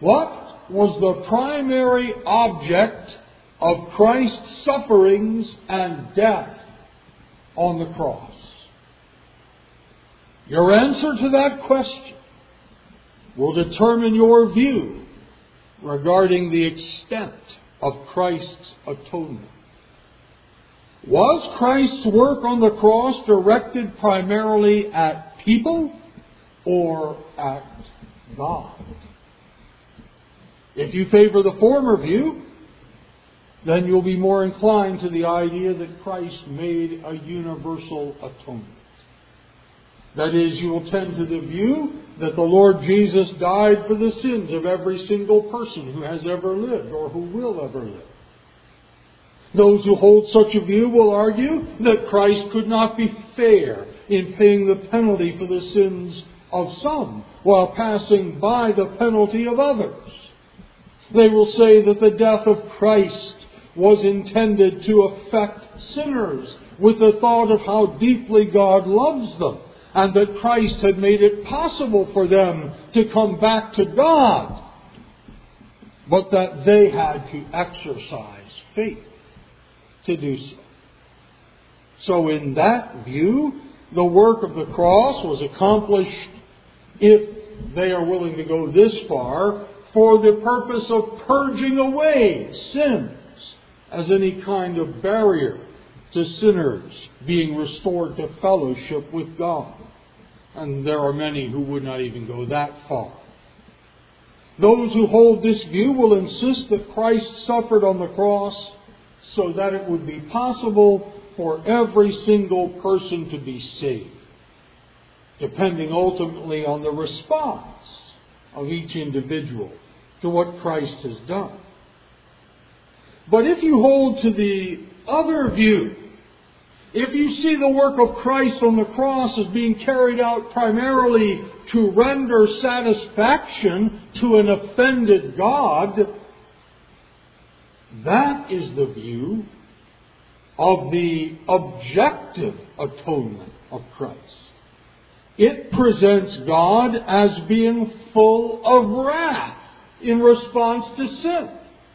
What was the primary object of Christ's sufferings and death on the cross? Your answer to that question will determine your view regarding the extent of Christ's atonement. Was Christ's work on the cross directed primarily at people or at God? If you favor the former view, then you'll be more inclined to the idea that Christ made a universal atonement. That is, you will tend to the view that the Lord Jesus died for the sins of every single person who has ever lived or who will ever live. Those who hold such a view will argue that Christ could not be fair in paying the penalty for the sins of some while passing by the penalty of others. They will say that the death of Christ was intended to affect sinners with the thought of how deeply God loves them, and that Christ had made it possible for them to come back to God, but that they had to exercise faith to do so. So in that view, the work of the cross was accomplished, if they are willing to go this far, for the purpose of purging away sins as any kind of barrier to sinners being restored to fellowship with God. And there are many who would not even go that far. Those who hold this view will insist that Christ suffered on the cross so that it would be possible for every single person to be saved, depending ultimately on the response of each individual to what Christ has done. But if you hold to the other view, if you see the work of Christ on the cross as being carried out primarily to render satisfaction to an offended God, that is the view of the objective atonement of Christ. It presents God as being full of wrath in response to sin.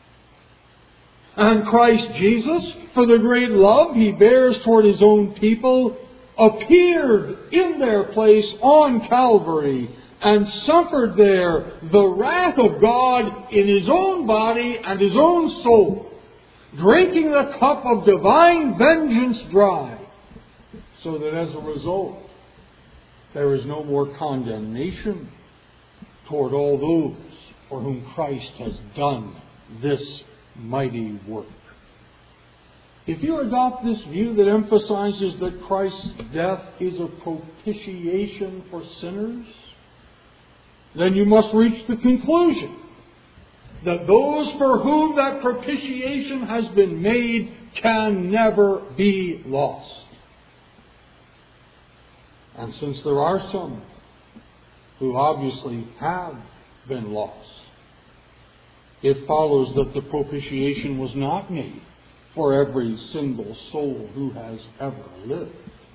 And Christ Jesus, for the great love He bears toward His own people, appeared in their place on Calvary and suffered there the wrath of God in His own body and His own soul, drinking the cup of divine vengeance dry, so that as a result there is no more condemnation toward all those for whom Christ has done this mighty work. If you adopt this view that emphasizes that Christ's death is a propitiation for sinners, then you must reach the conclusion that those for whom that propitiation has been made can never be lost. And since there are some who obviously have been lost, it follows that the propitiation was not made for every single soul who has ever lived,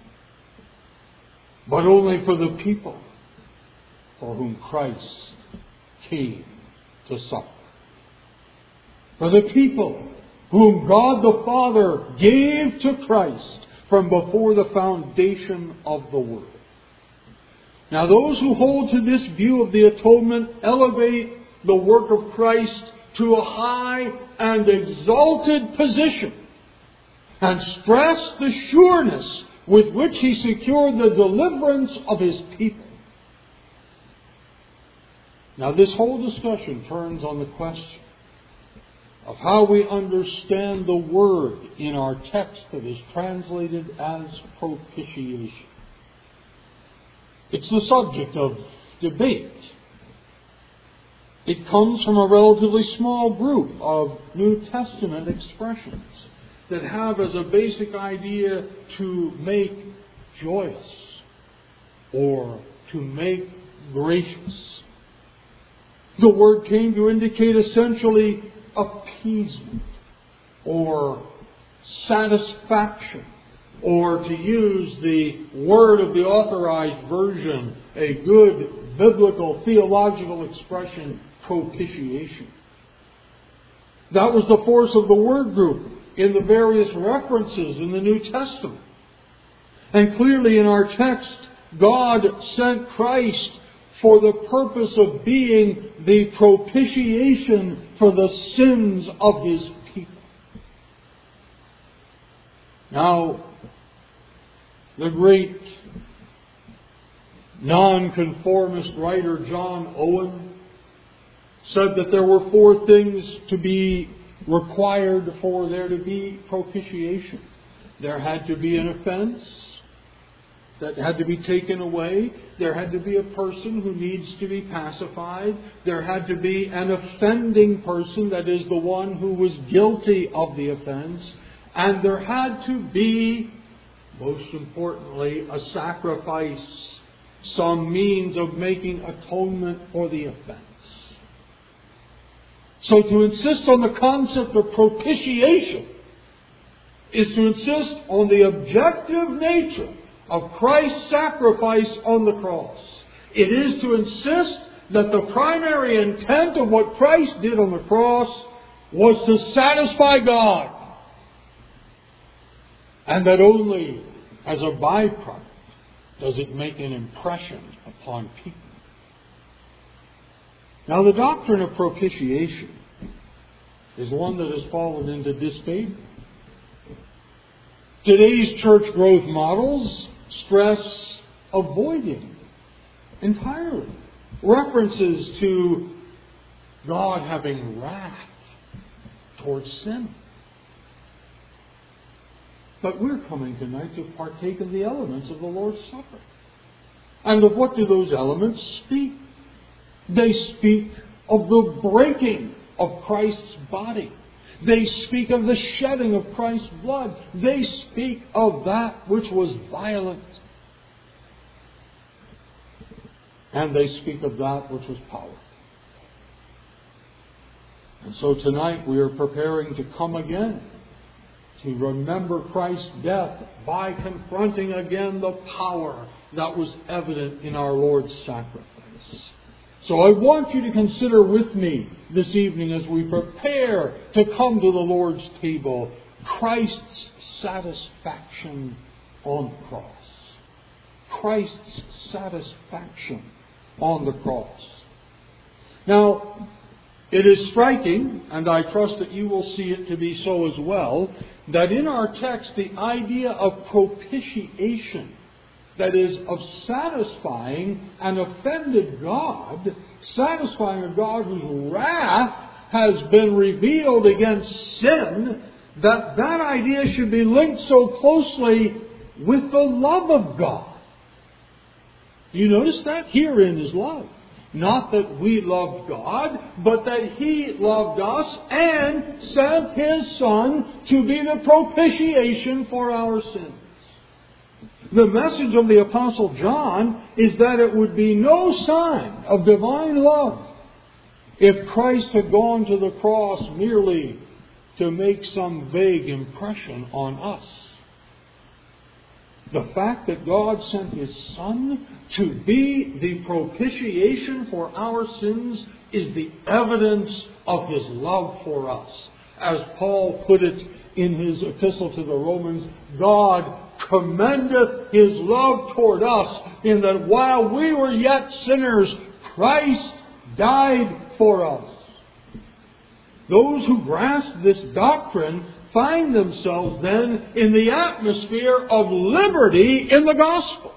but only for the people for whom Christ came to suffer. For the people whom God the Father gave to Christ from before the foundation of the world. Now, those who hold to this view of the atonement elevate the work of Christ to a high and exalted position and stress the sureness with which He secured the deliverance of His people. Now, this whole discussion turns on the question of how we understand the word in our text that is translated as propitiation. It's the subject of debate. It comes from a relatively small group of New Testament expressions that have as a basic idea to make joyous or to make gracious. The word came to indicate essentially appeasement or satisfaction, or to use the word of the Authorized Version, a good biblical theological expression, propitiation. That was the force of the word group in the various references in the New Testament. And clearly in our text, God sent Christ for the purpose of being the propitiation for the sins of His people. Now, the great nonconformist writer John Owen said that there were 4 things to be required for there to be propitiation. There had to be an offense that had to be taken away. There had to be a person who needs to be pacified. There had to be an offending person, that is the one who was guilty of the offense. And there had to be, most importantly, a sacrifice, some means of making atonement for the offense. So to insist on the concept of propitiation is to insist on the objective nature of Christ's sacrifice on the cross. It is to insist that the primary intent of what Christ did on the cross was to satisfy God, and that only as a byproduct does it make an impression upon people. Now, the doctrine of propitiation is one that has fallen into disfavor. Today's church growth models stress avoiding entirely references to God having wrath towards sin. But we're coming tonight to partake of the elements of the Lord's Supper. And of what do those elements speak? They speak of the breaking of Christ's body. They speak of the shedding of Christ's blood. They speak of that which was violent. And they speak of that which was powerful. And so tonight we are preparing to come again to remember Christ's death by confronting again the power that was evident in our Lord's sacrifice. So I want you to consider with me this evening, as we prepare to come to the Lord's table, Christ's satisfaction on the cross. Christ's satisfaction on the cross. Now, it is striking, and I trust that you will see it to be so as well, that in our text the idea of propitiation, that is, of satisfying an offended God, satisfying a God whose wrath has been revealed against sin, that idea should be linked so closely with the love of God. You notice that? Herein is love. Not that we loved God, but that He loved us and sent His Son to be the propitiation for our sins. The message of the Apostle John is that it would be no sign of divine love if Christ had gone to the cross merely to make some vague impression on us. The fact that God sent His Son to be the propitiation for our sins is the evidence of His love for us. As Paul put it in his epistle to the Romans, God commendeth His love toward us in that while we were yet sinners, Christ died for us. Those who grasp this doctrine find themselves then in the atmosphere of liberty in the gospel.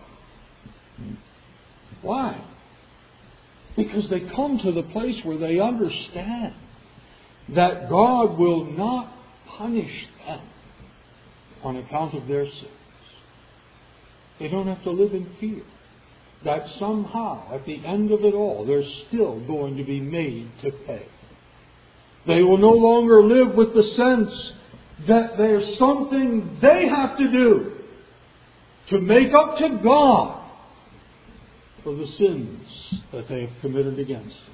Why? Because they come to the place where they understand that God will not punish them on account of their sins. They don't have to live in fear that somehow, at the end of it all, they're still going to be made to pay. They will no longer live with the sense that there's something they have to do to make up to God for the sins that they have committed against Him.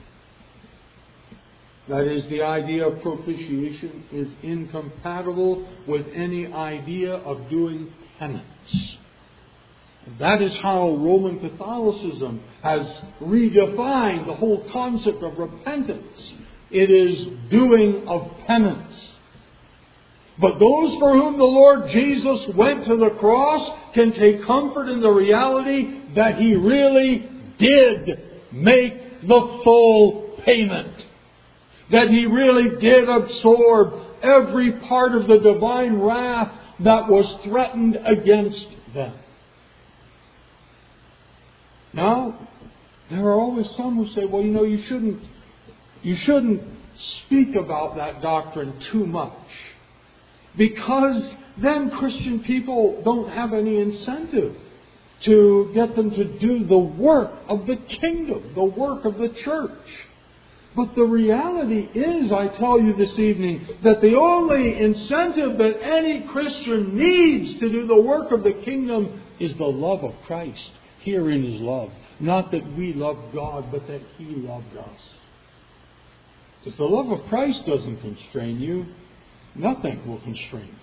That is, the idea of propitiation is incompatible with any idea of doing penance. That is how Roman Catholicism has redefined the whole concept of repentance. It is doing of penance. But those for whom the Lord Jesus went to the cross can take comfort in the reality that He really did make the full payment. That He really did absorb every part of the divine wrath that was threatened against them. Now, there are always some who say, well, you shouldn't speak about that doctrine too much. Because then Christian people don't have any incentive to get them to do the work of the kingdom, the work of the church. But the reality is, I tell you this evening, that the only incentive that any Christian needs to do the work of the kingdom is the love of Christ. Herein is love. Not that we love God, but that He loved us. If the love of Christ doesn't constrain you, nothing will constrain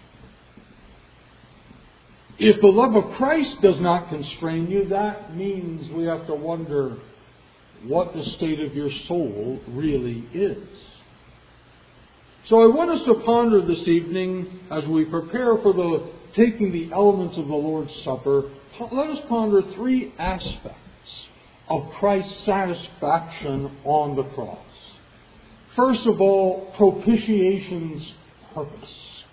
you. If the love of Christ does not constrain you, that means we have to wonder what the state of your soul really is. So I want us to ponder this evening, as we prepare for taking the elements of the Lord's Supper, let us ponder three aspects of Christ's satisfaction on the cross. First of all, propitiation's purpose.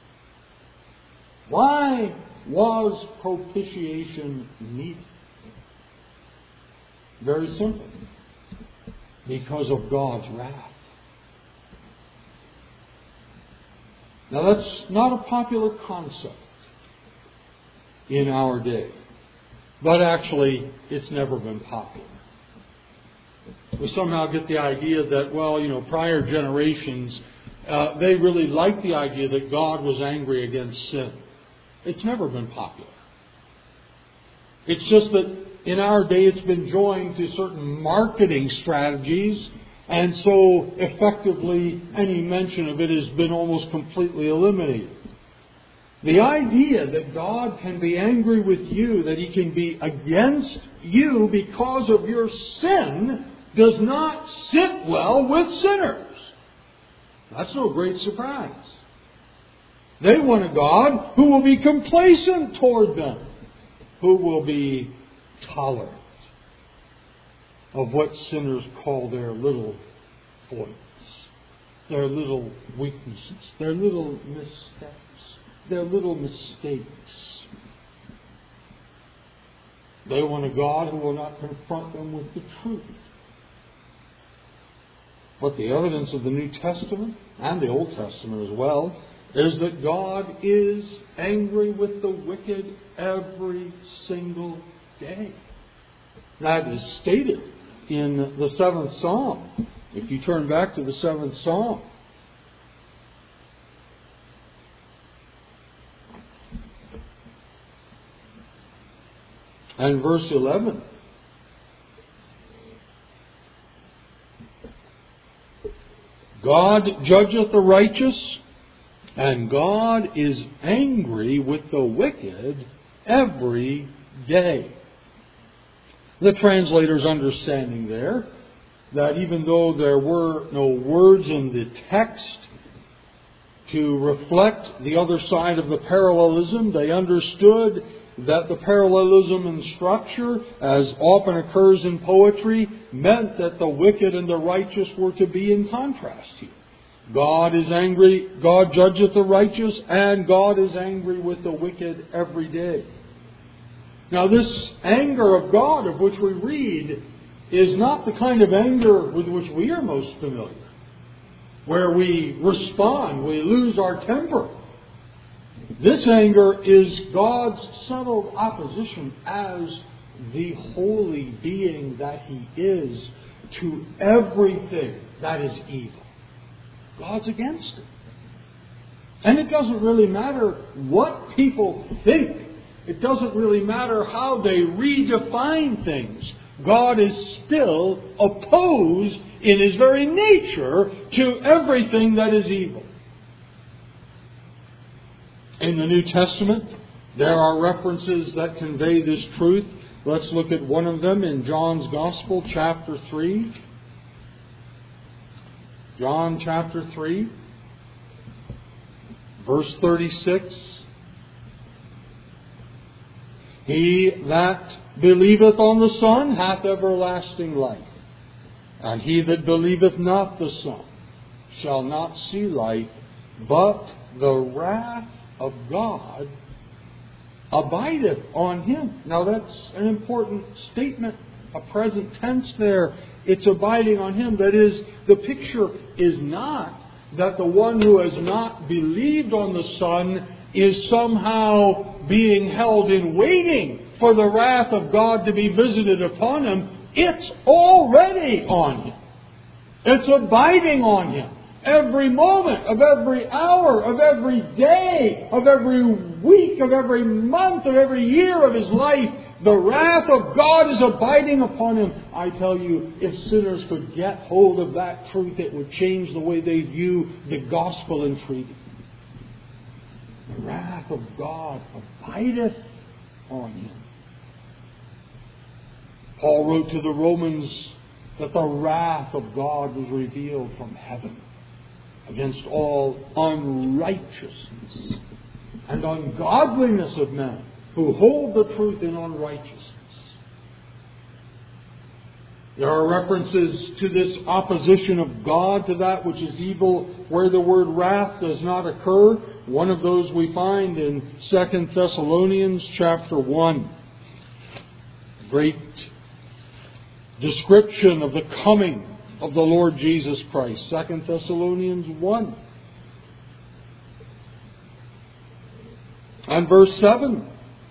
Why was propitiation needed? Very simple. Because of God's wrath. Now that's not a popular concept in our day. But actually, it's never been popular. We somehow get the idea that, prior generations, they really liked the idea that God was angry against sin. It's never been popular. It's just that in our day it's been joined to certain marketing strategies, and so effectively any mention of it has been almost completely eliminated. The idea that God can be angry with you, that He can be against you because of your sin, does not sit well with sinners. That's no great surprise. They want a God who will be complacent toward them, who will be tolerant of what sinners call their little foibles, their little weaknesses, their little missteps, their little mistakes. They want a God who will not confront them with the truth. But the evidence of the New Testament, and the Old Testament as well, is that God is angry with the wicked every single day. That is stated in the 7th Psalm. If you turn back to the 7th Psalm, and verse 11. God judgeth the righteous, and God is angry with the wicked every day. The translator's understanding there that even though there were no words in the text to reflect the other side of the parallelism, they understood that the parallelism in structure, as often occurs in poetry, meant that the wicked and the righteous were to be in contrast here. God is angry, God judgeth the righteous, and God is angry with the wicked every day. Now this anger of God of which we read is not the kind of anger with which we are most familiar, where we respond, we lose our temper. This anger is God's settled opposition as the holy being that He is to everything that is evil. God's against it. And it doesn't really matter what people think. It doesn't really matter how they redefine things. God is still opposed in His very nature to everything that is evil. In the New Testament, there are references that convey this truth. Let's look at one of them in John's Gospel, chapter 3. John chapter 3, verse 36. He that believeth on the Son hath everlasting life, and he that believeth not the Son shall not see life, but the wrath of God abideth on him. Now that's an important statement, a present tense there. It's abiding on him. That is, the picture is not that the one who has not believed on the Son is somehow being held in waiting for the wrath of God to be visited upon him. It's already on him. It's abiding on him. Every moment of every hour of every day of every week of every month of every year of his life, the wrath of God is abiding upon him. I tell you, if sinners could get hold of that truth, it would change the way they view the gospel and freedom. The wrath of God abideth on him. Paul wrote to the Romans that the wrath of God was revealed from heaven against all unrighteousness and ungodliness of men who hold the truth in unrighteousness. There are references to this opposition of God to that which is evil where the word wrath does not occur. One of those we find in 2 Thessalonians chapter 1. Great description of the coming of the Lord Jesus Christ. 2 Thessalonians 1. And verse 7.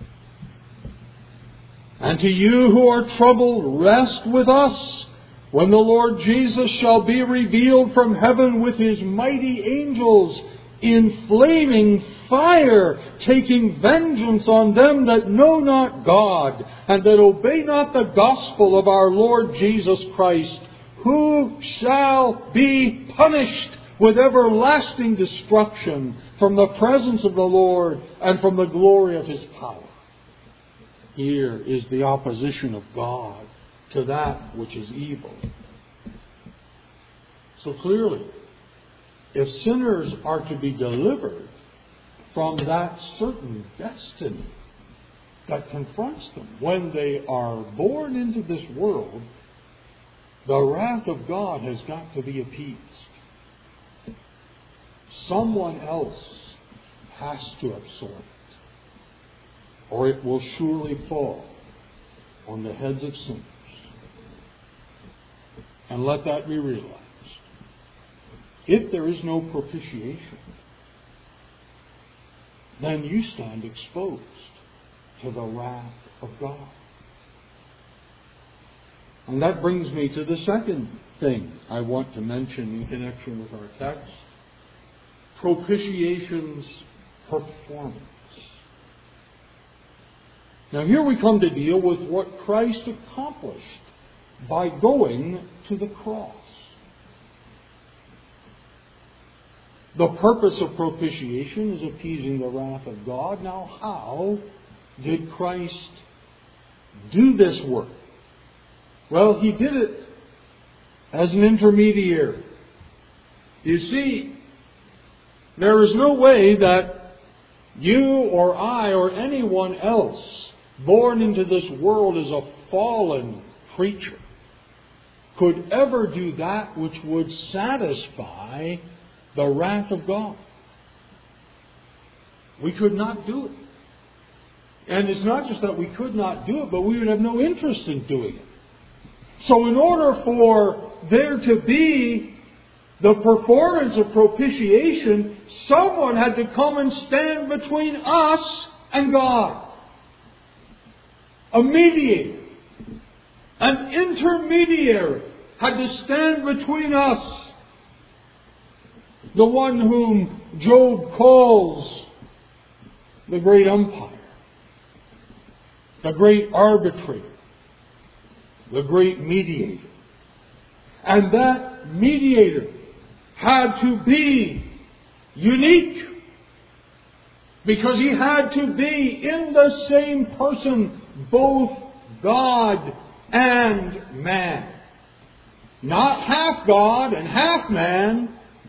And to you who are troubled, rest with us when the Lord Jesus shall be revealed from heaven with his mighty angels in flaming fire, taking vengeance on them that know not God, and that obey not the gospel of our Lord Jesus Christ, who shall be punished with everlasting destruction from the presence of the Lord and from the glory of his power. Here is the opposition of God to that which is evil. So clearly, if sinners are to be delivered from that certain destiny that confronts them when they are born into this world, the wrath of God has got to be appeased. Someone else has to absorb it, or it will surely fall on the heads of sinners. And let that be realized. If there is no propitiation, then you stand exposed to the wrath of God. And that brings me to the second thing I want to mention in connection with our text. Propitiation's performance. Now here we come to deal with what Christ accomplished by going to the cross. The purpose of propitiation is appeasing the wrath of God. Now how did Christ do this work? Well, he did it as an intermediary. You see, there is no way that you or I or anyone else born into this world as a fallen creature could ever do that which would satisfy the wrath of God. We could not do it. And it's not just that we could not do it, but we would have no interest in doing it. So in order for there to be the performance of propitiation, someone had to come and stand between us and God. A mediator, an intermediary had to stand between us. The one whom Job calls the great umpire, the great arbitrator, the great mediator. And that mediator had to be unique because he had to be in the same person both God and man. Not half God and half man.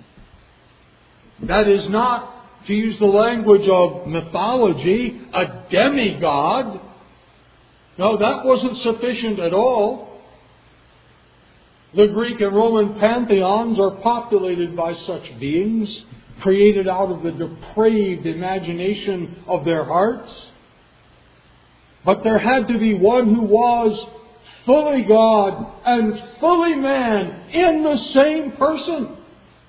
That is not, to use the language of mythology, a demigod. No, that wasn't sufficient at all. The Greek and Roman pantheons are populated by such beings, created out of the depraved imagination of their hearts. But there had to be one who was fully God and fully man in the same person.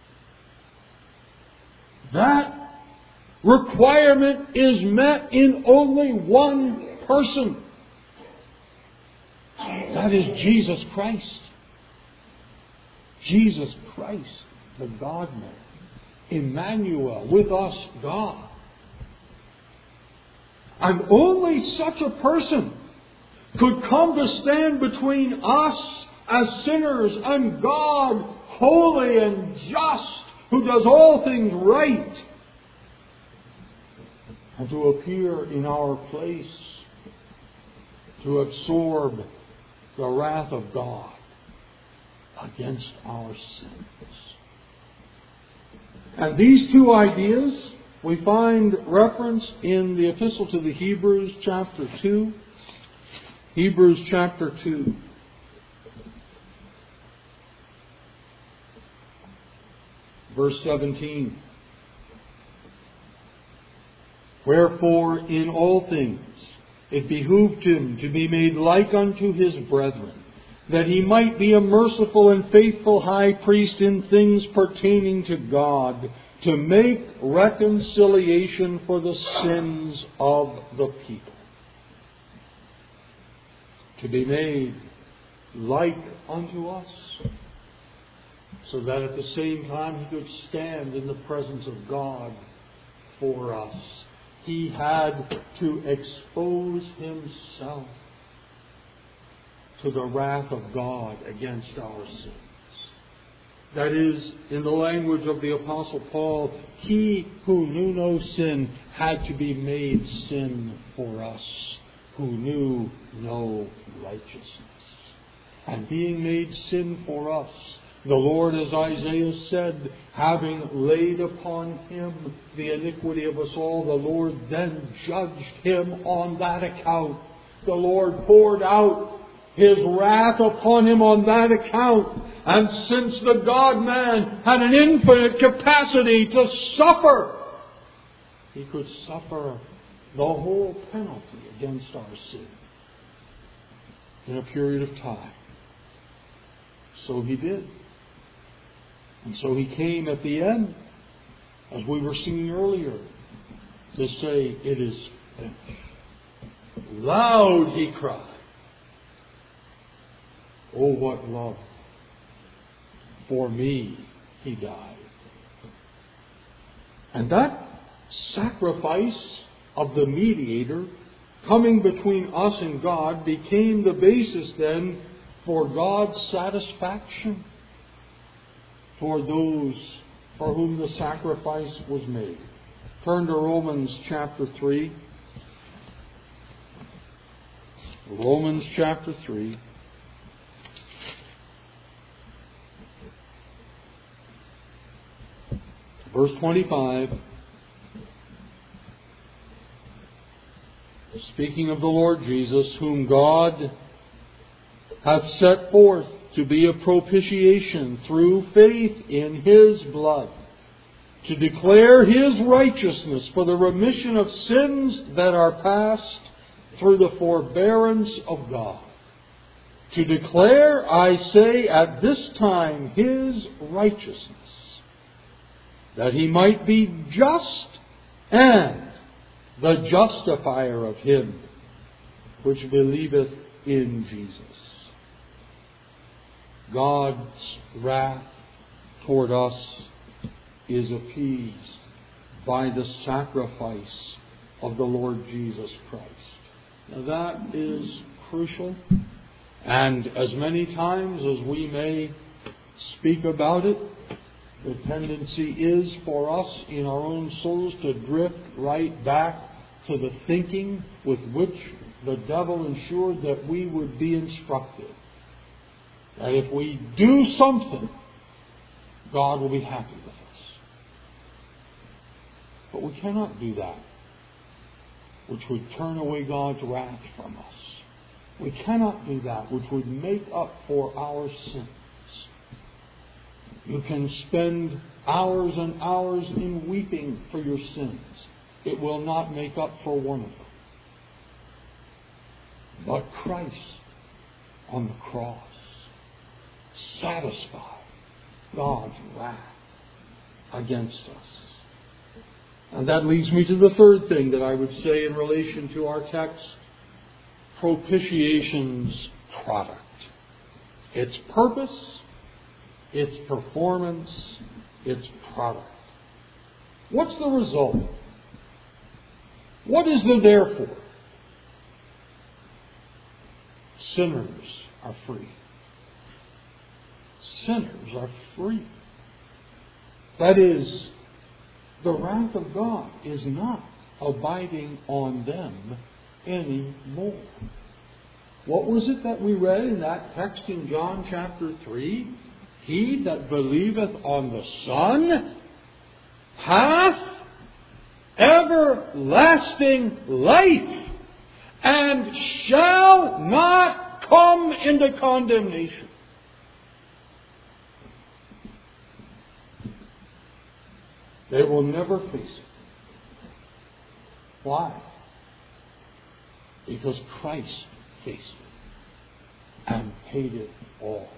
That requirement is met in only one person. That is Jesus Christ. Jesus Christ, the God-man. Emmanuel, with us, God. And only such a person could come to stand between us as sinners and God, holy and just, who does all things right, and to appear in our place, to absorb the wrath of God against our sins. And these two ideas we find reference in the Epistle to the Hebrews, chapter 2. Hebrews chapter 2. Verse 17. Wherefore in all things it behooved him to be made like unto his brethren, that he might be a merciful and faithful high priest in things pertaining to God, to make reconciliation for the sins of the people. To be made like unto us, so that at the same time he could stand in the presence of God for us. He had to expose himself to the wrath of God against our sins. That is, in the language of the Apostle Paul, he who knew no sin had to be made sin for us, who knew no righteousness. And being made sin for us, the Lord, as Isaiah said, having laid upon him the iniquity of us all, the Lord then judged him on that account. The Lord poured out his wrath upon him on that account. And since the God-man had an infinite capacity to suffer, he could suffer the whole penalty against our sin in a period of time. So he did. And so he came at the end, as we were singing earlier, to say, it is finished. Loud he cried. Oh, what love. For me he died. And that sacrifice of the mediator coming between us and God became the basis then for God's satisfaction for those for whom the sacrifice was made. Turn to Romans chapter 3. Romans chapter 3. Verse 25. Speaking of the Lord Jesus, whom God hath set forth to be a propitiation through faith in his blood, to declare his righteousness for the remission of sins that are past through the forbearance of God. To declare, I say, at this time his righteousness, that he might be just and the justifier of him which believeth in Jesus. God's wrath toward us is appeased by the sacrifice of the Lord Jesus Christ. Now that is crucial, and as many times as we may speak about it, the tendency is for us in our own souls to drift right back to the thinking with which the devil ensured that we would be instructed. That if we do something, God will be happy with us. But we cannot do that which would turn away God's wrath from us. We cannot do that which would make up for our sins. You can spend hours and hours in weeping for your sins. It will not make up for one of them. But Christ on the cross satisfied God's wrath against us. And that leads me to the third thing that I would say in relation to our text. Propitiation's product. Its purpose, its performance, its product. What's the result? What is the therefore? Sinners are free. Sinners are free. That is, the wrath of God is not abiding on them anymore. What was it that we read in that text in John chapter 3? He that believeth on the Son hath everlasting life, and shall not come into condemnation. They will never face it. Why? Because Christ faced it and paid it all.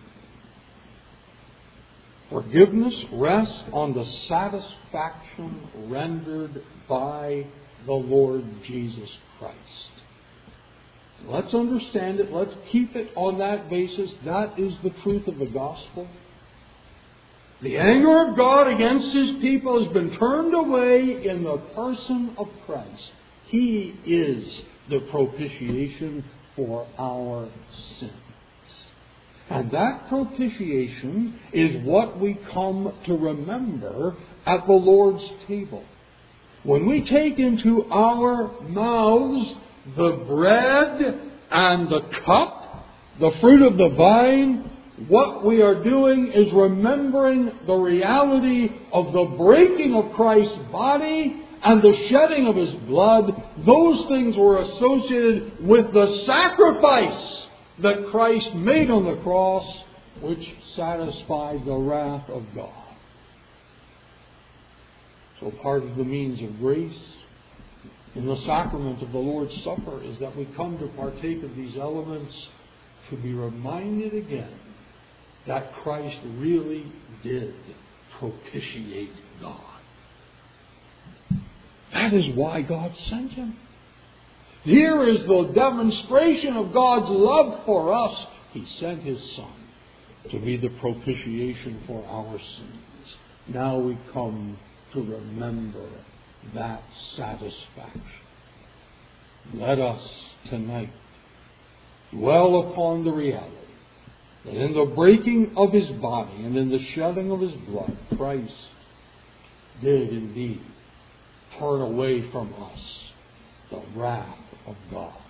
Forgiveness rests on the satisfaction rendered by the Lord Jesus Christ. Let's understand it. Let's keep it on that basis. That is the truth of the gospel. The anger of God against His people has been turned away in the person of Christ. He is the propitiation for our sins. And that propitiation is what we come to remember at the Lord's table. When we take into our mouths the bread and the cup, the fruit of the vine, what we are doing is remembering the reality of the breaking of Christ's body and the shedding of His blood. Those things were associated with the sacrifice that Christ made on the cross, which satisfied the wrath of God. So part of the means of grace in the sacrament of the Lord's Supper is that we come to partake of these elements to be reminded again that Christ really did propitiate God. That is why God sent Him. Here is the demonstration of God's love for us. He sent His Son to be the propitiation for our sins. Now we come to remember that satisfaction. Let us tonight dwell upon the reality that in the breaking of His body and in the shedding of His blood, Christ did indeed turn away from us the wrath of God.